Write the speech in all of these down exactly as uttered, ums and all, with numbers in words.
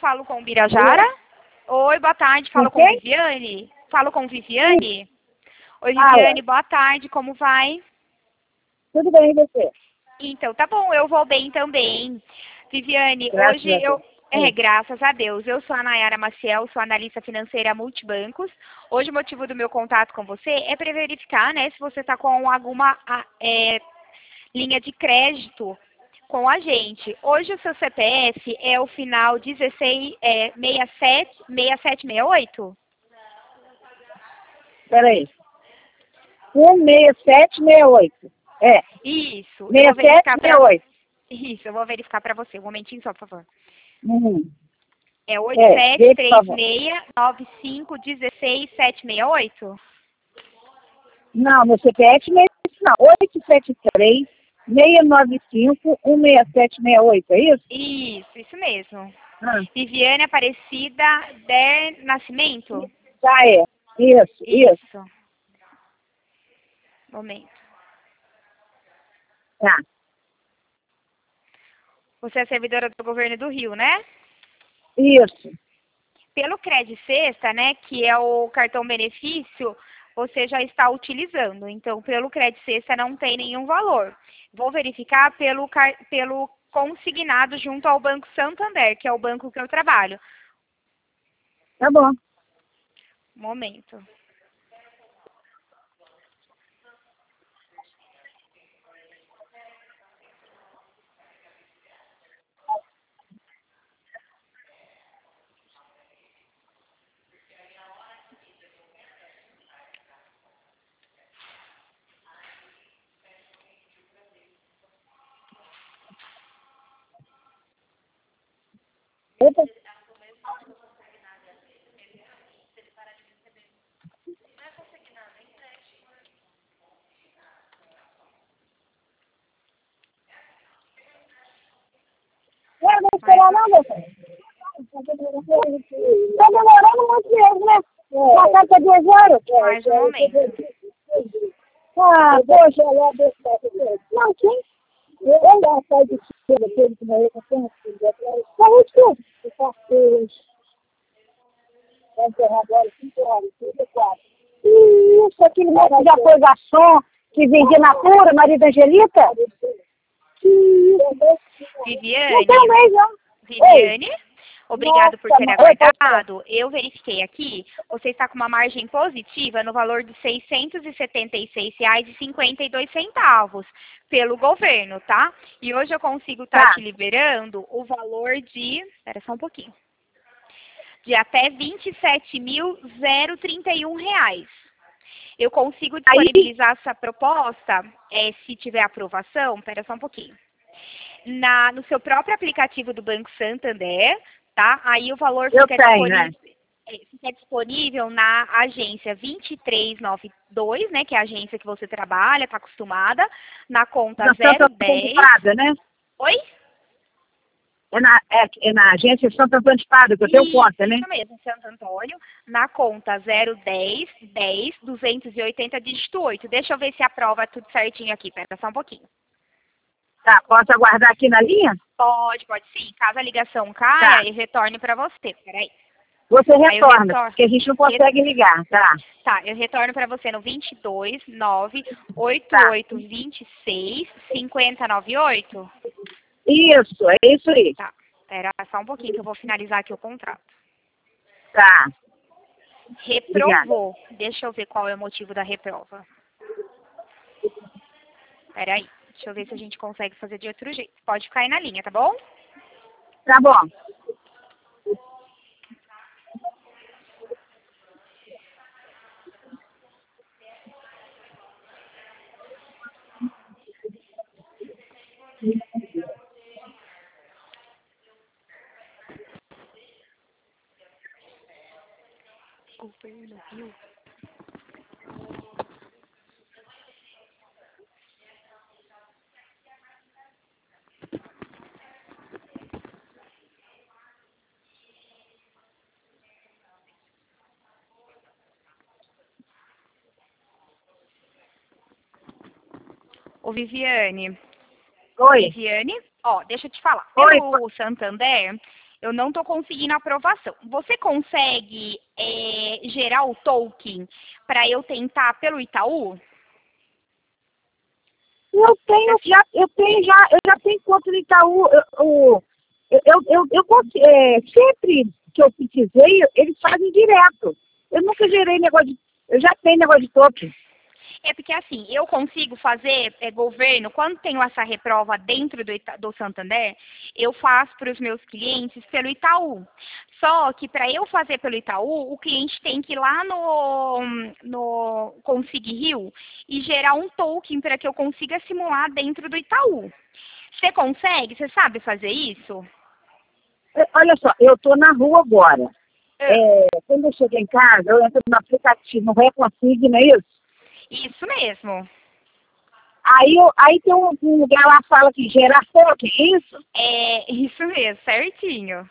falo com Birajara? Oi, boa tarde, falo com Viviane? Falo com Viviane? Oi, Viviane, boa tarde, como vai? Tudo bem, e você? Então, tá bom, eu vou bem também. Viviane, graças hoje eu... É, graças a Deus. Eu sou a Nayara Maciel, sou analista financeira multibancos. Hoje o motivo do meu contato com você é para verificar, né, se você está com alguma é, linha de crédito com a gente. Hoje o seu C P F é o final dezesseis, é, sessenta e sete, sessenta e sete, sessenta e oito? Peraí. um seis sete seis oito. É. Isso. seis sete seis oito. Isso, eu vou verificar para você. Um momentinho só, por favor. Uhum. É oito sete três seis nove cinco um seis sete seis oito? Não, meu C P F não é isso, não. oito sete três seis nove cinco um seis sete seis oito, é isso? Isso, isso mesmo. Ah. Viviane Aparecida Der Nascimento? Já é. Isso, isso. Isso. Momento. Tá. Você é servidora do governo do Rio, né? Isso. Pelo Cred Sexta, né, que é o cartão benefício, você já está utilizando. Então, pelo Cred Sexta não tem nenhum valor. Vou verificar pelo, pelo consignado junto ao Banco Santander, que é o banco que eu trabalho. Tá bom. Momento. Opa. Ué, não esperar não, meu filho. Tá demorando muito mesmo, né? Já tá até duas horas. Mais um momento. Ah, poxa, não, quem? Eu ainda saio de cima, aquele que morreu com câncer. Saúde, tudo. Eu faço hoje. Vai enterrar agora, cinco horas, trinta e quatro. Isso, aquele moço já foi garçom, que vendia na pura, Maria da Angelita? Viviane? Não tem mês, não. Viviane? Obrigado por ter Nossa, aguardado. Eu verifiquei aqui, você está com uma margem positiva no valor de seiscentos e setenta e seis reais e cinquenta e dois centavos pelo governo, tá? E hoje eu consigo estar Tá. te liberando o valor de... Espera só um pouquinho. De até vinte e sete mil trinta e um reais. Eu consigo disponibilizar Aí... essa proposta, é, se tiver aprovação, espera só um pouquinho. Na, no seu próprio aplicativo do Banco Santander, tá? Aí o valor Eu fica, tenho, disponível, né? fica disponível na agência vinte e três noventa e dois, né? Que é a agência que você trabalha, está acostumada, na conta zero dez. Prada, né? Oi? É na, é, é na agência Santo Antônio de Padre, que eu tenho Isso, conta, né? Isso mesmo, Santo Antônio, na conta zero dez, dez, duzentos e oitenta, dígito oito. Deixa eu ver se aprova tudo certinho aqui, pera só um pouquinho. Tá, posso aguardar aqui na linha? Pode, pode sim. Caso a ligação caia, Tá. e retorne para você. Peraí. Você retorna, retorno. porque a gente não consegue Ret... ligar, tá? Tá, eu retorno para você no vinte e dois, nove, oitenta e oito, vinte e seis, cinquenta e noventa e oito. Isso, é isso aí. Tá, espera só um pouquinho que eu vou finalizar aqui o contrato. Tá. Reprovou. Obrigada. Deixa eu ver qual é o motivo da reprova. Peraí. Deixa eu ver se a gente consegue fazer de outro jeito. Pode ficar aí na linha, tá bom? Tá bom. Governo Rio. Ô, Viviane. Oi. Viviane, ó, deixa eu te falar. Oi. Pelo Santander, eu não estou conseguindo aprovação. Você consegue é, gerar o token para eu tentar pelo Itaú? Eu tenho, já, eu tenho já, eu já tenho conta no Itaú, eu, eu, eu, eu, eu, eu consi- é, sempre que eu precisei, eles fazem direto. Eu nunca gerei negócio de, eu já tenho negócio de token. É porque assim, eu consigo fazer é, governo, quando tenho essa reprova dentro do, Ita- do Santander, eu faço para os meus clientes pelo Itaú. Só que para eu fazer pelo Itaú, o cliente tem que ir lá no, no Consig Rio e gerar um token para que eu consiga simular dentro do Itaú. Você consegue? Você sabe fazer isso? É, olha só, eu estou na rua agora. É, quando eu cheguei em casa, eu entro no aplicativo, no Reconsig, não é isso? Isso mesmo. Aí, eu, aí tem um, um lugar lá que fala que gerar token, é isso? É isso mesmo, certinho.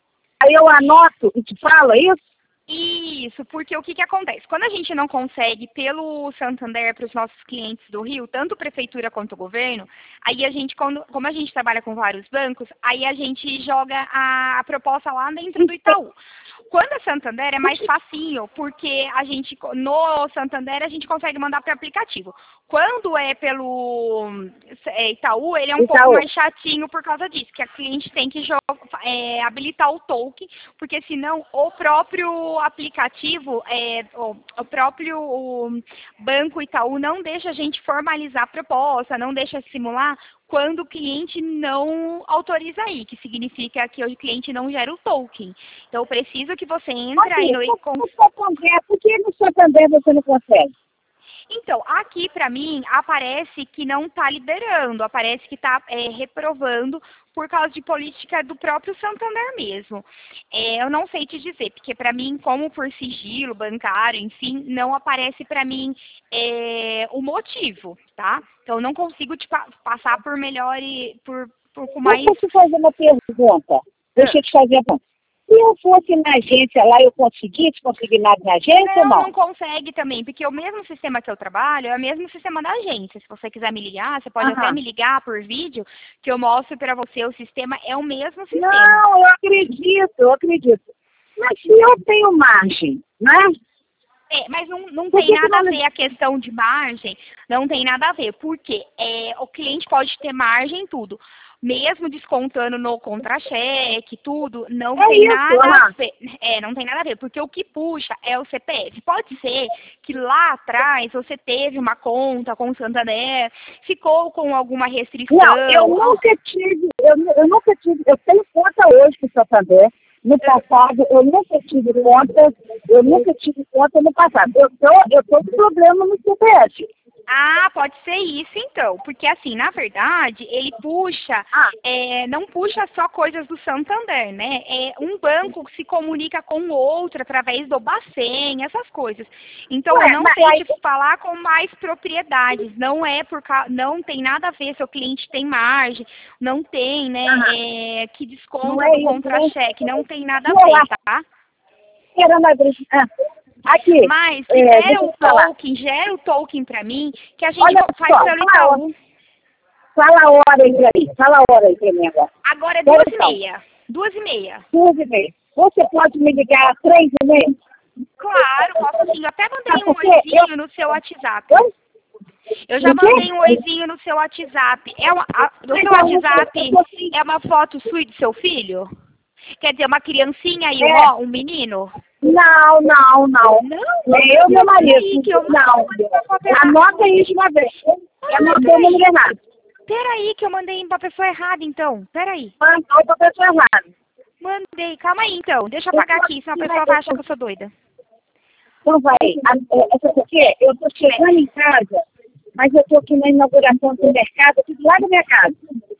Aí eu anoto e te falo, é isso? Isso, porque o que, que acontece? Quando a gente não consegue, pelo Santander, para os nossos clientes do Rio, tanto prefeitura quanto governo, aí a gente, quando, como a gente trabalha com vários bancos, aí a gente joga a, a proposta lá dentro do Itaú. Quando é Santander é mais facinho, porque a gente, no Santander, a gente consegue mandar para aplicativo. Quando é pelo é, Itaú, ele é um Itaú. pouco mais chatinho por causa disso, que a cliente tem que jogar, é, habilitar o token, porque senão o próprio aplicativo, é, o, o próprio o Banco Itaú não deixa a gente formalizar a proposta, não deixa simular quando o cliente não autoriza aí, que significa que o cliente não gera o token. Então, eu preciso que você entre aí no... No Santander, por que no Santander você não consegue? Então, aqui para mim aparece que não está liberando, aparece que está é, reprovando por causa de política do próprio Santander mesmo. É, eu não sei te dizer, porque para mim, como por sigilo bancário, enfim, não aparece para mim é, o motivo, tá? Então, eu não consigo te pa passar por melhor e por, por com mais... Deixa eu te fazer uma pergunta. Deixa eu te fazer uma pergunta. Se eu fosse na agência lá, eu conseguisse conseguir nada na agência não, ou não? Não consegue também, porque o mesmo sistema que eu trabalho é o mesmo sistema da agência. Se você quiser me ligar, você pode Aham. até me ligar por vídeo, que eu mostro para você. O sistema é o mesmo sistema. Não, eu acredito, eu acredito. Mas se eu tenho margem, né? É, mas não, não Por tem que que nada a não- ver a questão de margem, não tem nada a ver, porque é, o cliente pode ter margem em tudo. Mesmo descontando no contra-cheque, tudo, não É tem isso, nada a aham. ver. É, não tem nada a ver, porque o que puxa é o C P F. Pode ser que lá atrás você teve uma conta com o Santander, ficou com alguma restrição. Não, eu nunca tive, eu, eu nunca tive, eu tenho conta hoje com o Santander. No passado, eu nunca tive conta, eu nunca tive conta no passado. Eu tô, eu tô com problema no C P F. Ah, pode ser isso então, porque assim, na verdade, ele puxa, Ah. é, não puxa só coisas do Santander, né? É um banco que se comunica com o outro através do Bacen, essas coisas. Então, Ué, eu não mas sei aí- te falar com mais propriedades, não é por ca... não tem nada a ver se o cliente tem margem, não tem, né, Aham. é, que Não desconta é do isso, contra-cheque, não tem nada a Vou lá. ver, tá? Era na igreja. Ah, aqui, Mas é, gera deixa eu o te falar. token, gera o token pra mim, que a gente Olha faz só, pelo fala, Itaú. fala a hora aí pra mim. Fala a hora aí pra mim agora. Agora é Quero duas e então. meia. Duas e meia. Duas e meia. Você pode me ligar às três e meia? Claro, posso sim. Eu até mandei Sabe um por quê? oizinho Eu- no seu WhatsApp. Oi? Eu já O quê? mandei um oizinho no seu WhatsApp. É uma, a, do seu Então, WhatsApp eu tô assim. é uma foto sua e do seu filho? Quer dizer, uma criancinha e um, É. ó, um menino? Não, não, não. Não, É eu e meu marido. Peraí, que eu Não. mandei uma foto errada. Anota aí de uma vez. Ah, Anotou o peraí. número errado. Peraí, que eu mandei pra pessoa errada, então. Peraí. Mandou pra pessoa errada. Mandei. Calma aí, então. Deixa eu apagar aqui, senão a pessoa vai achar que eu sou doida. Então vai. A- é, é porque eu tô chegando em casa, mas eu tô aqui na inauguração do mercado, aqui do lado da minha casa.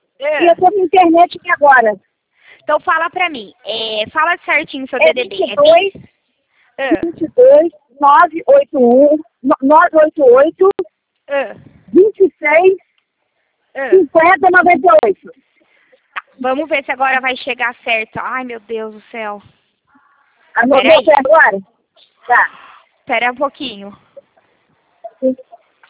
E eu tô na internet aqui agora. Então fala pra mim, é, fala certinho seu É D D B. vinte e dois, É vinte e dois, nove oito um, nove oito oito, é, vinte e seis, é. cinquenta, noventa e oito. Tá, vamos ver se agora vai chegar certo. Ai, meu Deus do céu. Anotou Peraí. até agora? Tá. Espera um pouquinho.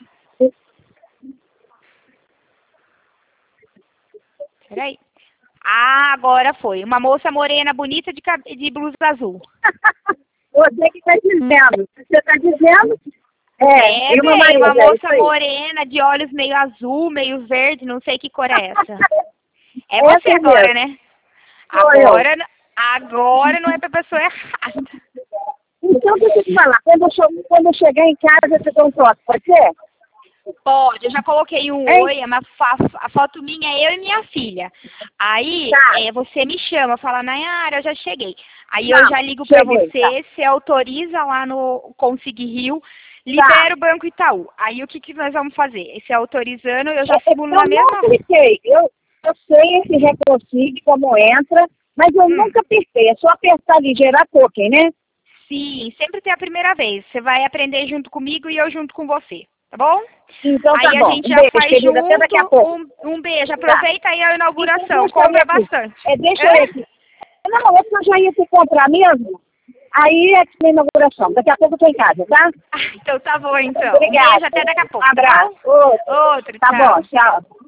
Peraí. Ah, agora foi. Uma moça morena, bonita, de, cab- de blusa azul. Você que está dizendo. Você está dizendo... É, É, e uma bem, Maria, uma é moça isso aí. morena, de olhos meio azul, meio verde, não sei que cor é essa. É Essa você agora, mesmo. né? Sou eu. Agora, agora não é pra pessoa errada. Então, deixa eu te falar. Quando eu, che- quando eu chegar em casa, eu te dou um toque, pode ser? Pode, eu já coloquei um Hein? oi, é uma fa- a foto minha é eu e minha filha. Aí, Tá. é, você me chama, fala, Nayara, eu já cheguei. Aí Tá, eu já ligo pra cheguei, você, tá. você autoriza lá no Consig Rio, libera o Banco Itaú. Aí o que, que nós vamos fazer? Esse autorizando, eu já Eu, simulo eu na não mesma hora. apliquei. Eu, eu sei esse Reconsigue, como entra, mas eu Hum. nunca apertei. É só apertar ali, gerar token, né? Sim, sempre tem a primeira vez. Você vai aprender junto comigo e eu junto com você, tá bom? Então Aí tá a bom. gente Um já beijo, faz querida. Até daqui a junto. pouco. Um, um beijo. Aproveita aí a inauguração. Então, deixa eu Compra ir aqui. bastante. É, deixa Hã? eu ir aqui. Não, é que eu já ia te comprar mesmo. Aí é que tem inauguração. Daqui a pouco eu tô em casa, tá? Ah, então tá bom, então. Um Obrigada. beijo, até daqui a pouco. Um abraço. Tá bom? Outro. Outro, Tá tchau. bom, tchau.